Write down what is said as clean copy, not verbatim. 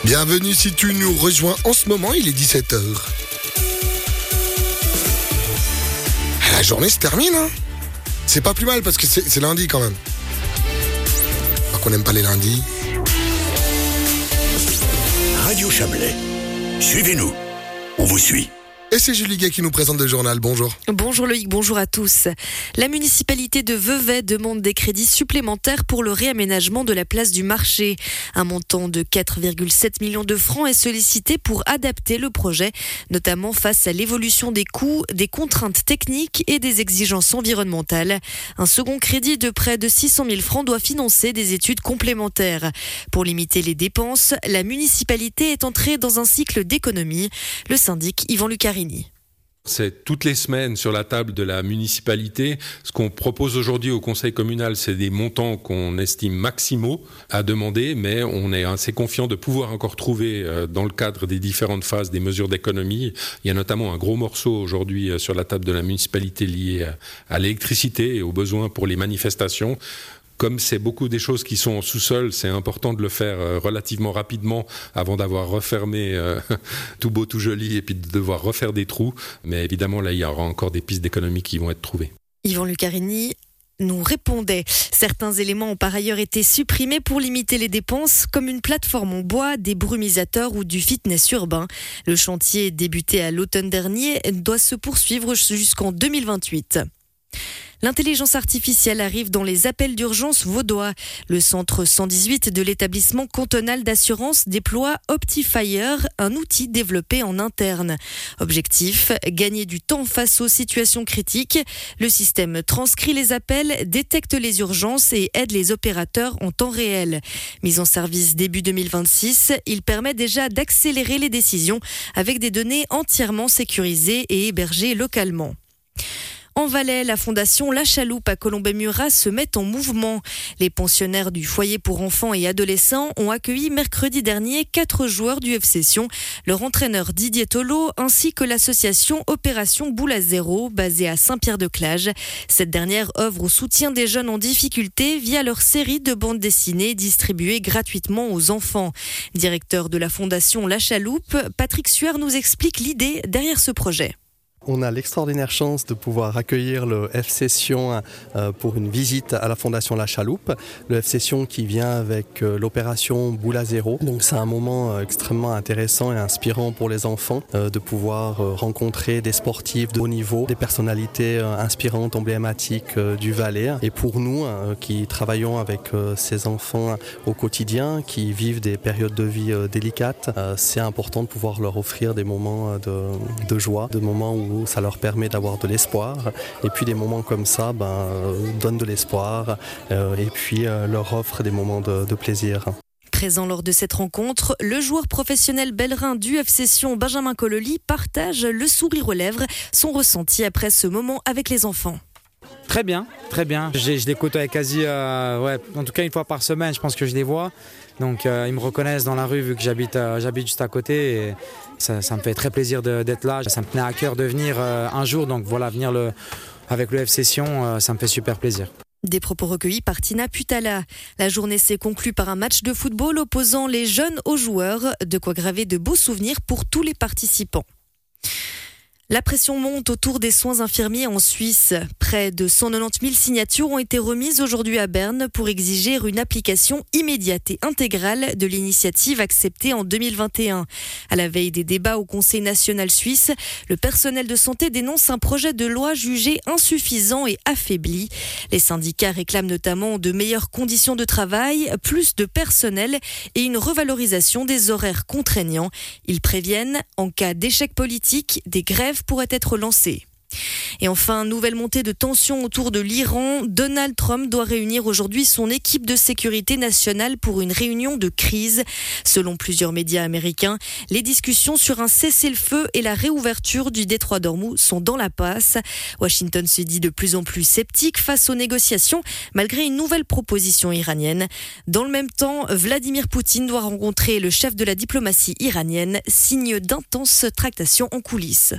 Bienvenue si tu nous rejoins en ce moment, il est 17h. La journée se termine, hein. C'est pas plus mal parce que c'est lundi quand même. Pas qu'on n'aime pas les lundis. Radio Chablais. Suivez-nous. On vous suit. Et c'est Julie Gay qui nous présente le journal. Bonjour. Bonjour Loïc, bonjour à tous. La municipalité de Vevey demande des crédits supplémentaires pour le réaménagement de la place du marché. Un montant de 4,7 millions de francs est sollicité pour adapter le projet, notamment face à l'évolution des coûts, des contraintes techniques et des exigences environnementales. Un second crédit de près de 600 000 francs doit financer des études complémentaires. Pour limiter les dépenses, la municipalité est entrée dans un cycle d'économie. Le syndic Yvan Lucarini. C'est toutes les semaines sur la table de la municipalité. Ce qu'on propose aujourd'hui au conseil communal, c'est des montants qu'on estime maximaux à demander, mais on est assez confiant de pouvoir encore trouver dans le cadre des différentes phases des mesures d'économie. Il y a notamment un gros morceau aujourd'hui sur la table de la municipalité lié à l'électricité et aux besoins pour les manifestations. Comme c'est beaucoup des choses qui sont en sous-sol, c'est important de le faire relativement rapidement avant d'avoir refermé tout beau, tout joli et puis de devoir refaire des trous. Mais évidemment, là, il y aura encore des pistes d'économie qui vont être trouvées. Yvan Lucarini nous répondait. Certains éléments ont par ailleurs été supprimés pour limiter les dépenses, comme une plateforme en bois, des brumisateurs ou du fitness urbain. Le chantier, débuté à l'automne dernier, doit se poursuivre jusqu'en 2028. L'intelligence artificielle arrive dans les appels d'urgence vaudois. Le centre 118 de l'établissement cantonal d'assurance déploie Optifire, un outil développé en interne. Objectif, gagner du temps face aux situations critiques. Le système transcrit les appels, détecte les urgences et aide les opérateurs en temps réel. Mis en service début 2026, il permet déjà d'accélérer les décisions avec des données entièrement sécurisées et hébergées localement. En Valais, la fondation La Chaloupe à Colombey-Murat se met en mouvement. Les pensionnaires du foyer pour enfants et adolescents ont accueilli mercredi dernier 4 joueurs du FC Sion, leur entraîneur Didier Tolo ainsi que l'association Opération Boule à Zéro basée à Saint-Pierre-de-Clage. Cette dernière œuvre au soutien des jeunes en difficulté via leur série de bandes dessinées distribuées gratuitement aux enfants. Directeur de la fondation La Chaloupe, Patrick Sueur nous explique l'idée derrière ce projet. On a l'extraordinaire chance de pouvoir accueillir le FC Sion pour une visite à la Fondation La Chaloupe. Le FC Sion qui vient avec l'opération Boule à Zéro. Donc c'est un moment extrêmement intéressant et inspirant pour les enfants de pouvoir rencontrer des sportifs de haut niveau, des personnalités inspirantes, emblématiques du Valais. Et pour nous qui travaillons avec ces enfants au quotidien, qui vivent des périodes de vie délicates, c'est important de pouvoir leur offrir des moments de joie, des moments où ça leur permet d'avoir de l'espoir et puis des moments comme ça donnent de l'espoir et puis leur offrent des moments de plaisir. Présent lors de cette rencontre, le joueur professionnel bellerin du FC Sion, Benjamin Cololi, partage le sourire aux lèvres, son ressenti après ce moment avec les enfants. Très bien. Je les côtoie quasi, en tout cas une fois par semaine, je pense que je les vois. Donc ils me reconnaissent dans la rue vu que j'habite juste à côté. Et ça me fait très plaisir d'être là. Ça me tenait à cœur de venir un jour. Donc voilà, venir avec le FC Sion, ça me fait super plaisir. Des propos recueillis par Tina Putala. La journée s'est conclue par un match de football opposant les jeunes aux joueurs. De quoi graver de beaux souvenirs pour tous les participants. La pression monte autour des soins infirmiers en Suisse. Près de 190 000 signatures ont été remises aujourd'hui à Berne pour exiger une application immédiate et intégrale de l'initiative acceptée en 2021. À la veille des débats au Conseil national suisse, le personnel de santé dénonce un projet de loi jugé insuffisant et affaibli. Les syndicats réclament notamment de meilleures conditions de travail, plus de personnel et une revalorisation des horaires contraignants. Ils préviennent, en cas d'échec politique, des grèves pourraient être lancées. Et enfin, nouvelle montée de tension autour de l'Iran. Donald Trump doit réunir aujourd'hui son équipe de sécurité nationale pour une réunion de crise. Selon plusieurs médias américains, les discussions sur un cessez-le-feu et la réouverture du détroit d'Ormuz sont dans la passe. Washington se dit de plus en plus sceptique face aux négociations, malgré une nouvelle proposition iranienne. Dans le même temps, Vladimir Poutine doit rencontrer le chef de la diplomatie iranienne, signe d'intenses tractations en coulisses.